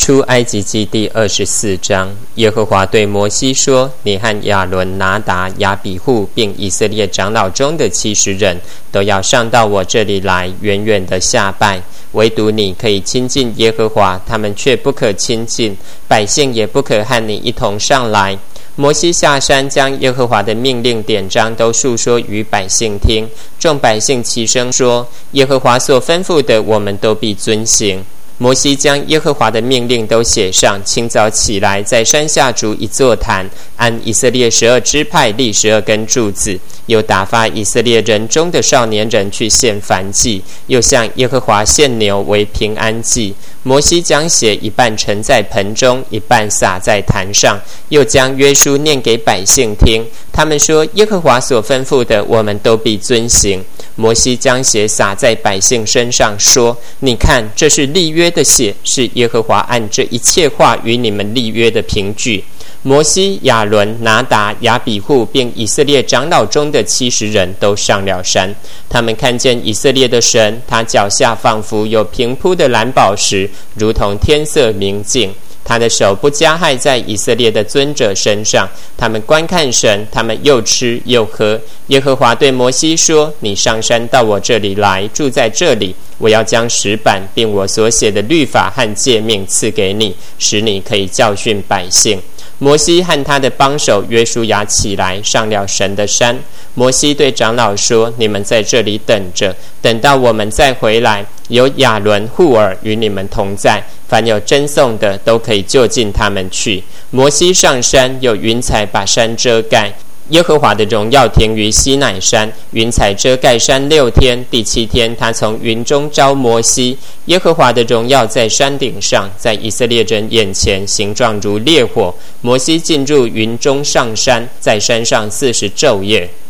出埃及记第24章，耶和华对摩西说：你和亚伦、拿达、亚比户，并以色列长老中的70人，都要上到我这里来，远远的下拜。唯独你可以亲近耶和华，他们却不可亲近，百姓也不可和你一同上来。摩西下山，将耶和华的命令典章都述说于百姓听。众百姓齐声说：耶和华所吩咐的，我们都必遵行。摩西将耶和华的命令都写上，清早起来，在山下筑一座坛，按以色列12支派立12根柱子，又打发以色列人中的少年人去献燔祭，又向耶和华献牛为平安祭。摩西将血一半盛在盆中，一半洒在坛上，又将约书念给百姓听。他们说：耶和华所吩咐的，我们都必遵行。摩西将血洒在百姓身上，说：你看，这是立约的血，是耶和华按这一切话与你们立约的凭据。摩西、亚伦、拿达、亚比户，并以色列长老中的70人都上了山。他们看见以色列的神，他脚下仿佛有平铺的蓝宝石，如同天色明净。他的手不加害在以色列的尊者身上。他们观看神，他们又吃又喝。耶和华对摩西说：你上山到我这里来，住在这里，我要将石板并我所写的律法和诫命赐给你，使你可以教训百姓。摩西和他的帮手约书亚起来，上了神的山。摩西对长老说：你们在这里等着，等到我们再回来，有亚伦、户尔与你们同在，凡有争讼的都可以就近他们去。摩西上山，有云彩把山遮盖。耶和华的荣耀停于西乃山，云彩遮盖山6天，第7天他从云中召摩西。耶和华的荣耀在山顶上，在以色列人眼前形状如烈火。摩西进入云中上山，在山上40昼夜。